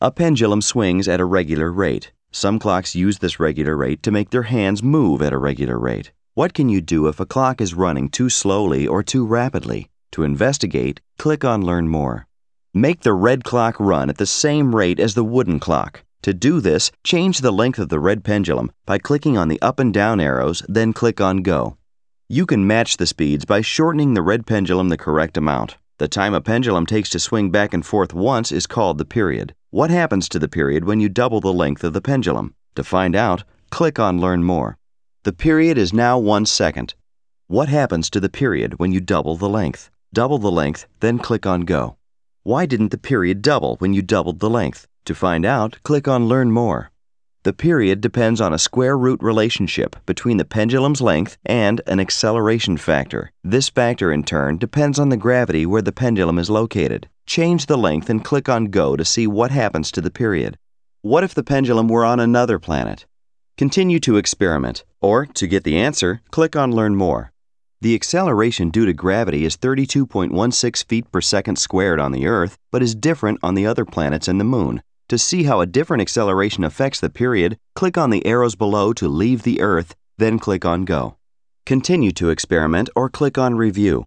A pendulum swings at a regular rate. Some clocks use this regular rate to make their hands move at a regular rate. What can you do if a clock is running too slowly or too rapidly? To investigate, click on Learn More. Make the red clock run at the same rate as the wooden clock. To do this, change the length of the red pendulum by clicking on the up and down arrows, then click on Go. You can match the speeds by shortening the red pendulum the correct amount. The time a pendulum takes to swing back and forth once is called the period. What happens to the period when you double the length of the pendulum? To find out, click on Learn More. The period is now 1 second. What happens to the period when you double the length? Double the length, then click on Go. Why didn't the period double when you doubled the length? To find out, click on Learn More. The period depends on a square root relationship between the pendulum's length and an acceleration factor. This factor, in turn, depends on the gravity where the pendulum is located. Change the length and click on Go to see what happens to the period. What if the pendulum were on another planet? Continue to experiment, or, to get the answer, click on Learn More. The acceleration due to gravity is 32.16 feet per second squared on the Earth, but is different on the other planets and the Moon. To see how a different acceleration affects the period, click on the arrows below to leave the Earth, then click on Go. Continue to experiment or click on Review.